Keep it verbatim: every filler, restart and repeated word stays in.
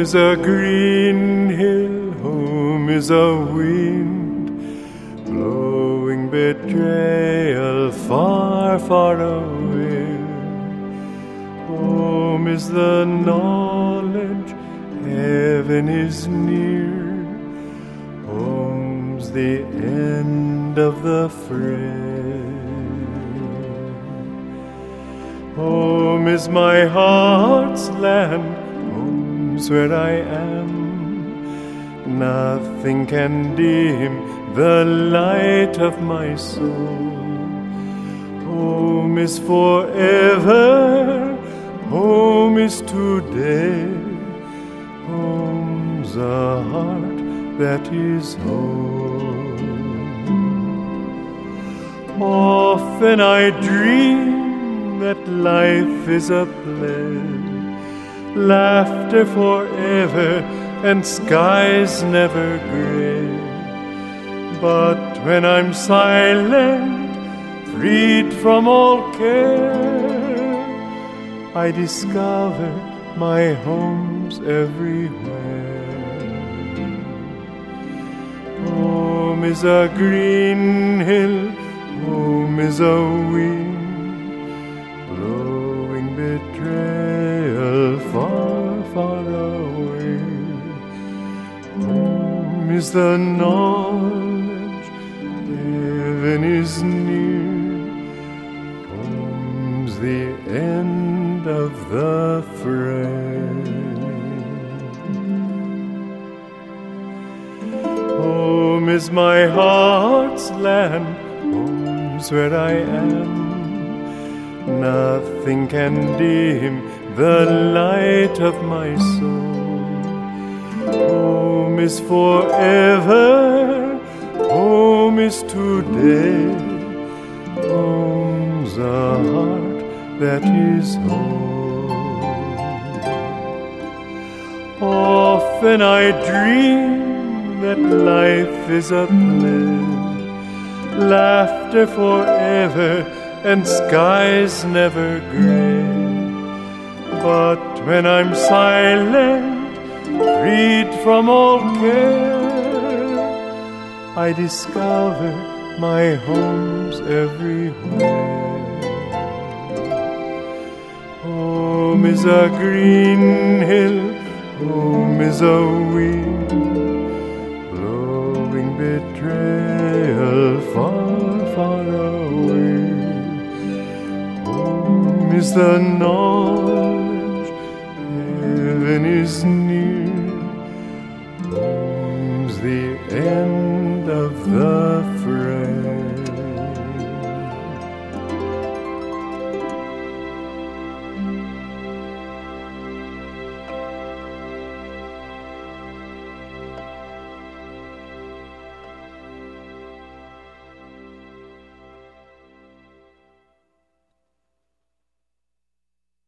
is a green hill, home is a wind, blowing betrayal far, far away. Home is the knowledge heaven is near, home's the end of the fray. Home is my heart's land, home's where I am. Nothing can dim the light of my soul. Home is forever, home is today. Home's a heart that is whole. Often I dream that life is a play, laughter forever and skies never gray. But when I'm silent, freed from all care, I discover my home's everywhere. Home is a green hill, home is a wind, blowing betrayal far, far away. Home is the knowledge heaven is near, home's the end of the fray. Home is my heart's land, home's where I am. Nothing can dim the light of my soul. Home is forever, home is today. Home's a heart that is whole. Often I dream that life is a play, laughter forever and skies never gray. But when I'm silent, freed from all care, I discover my home's everywhere. Home is a green hill, home is a wind, blowing betrayal far, far away. Home is the knowledge heaven is near,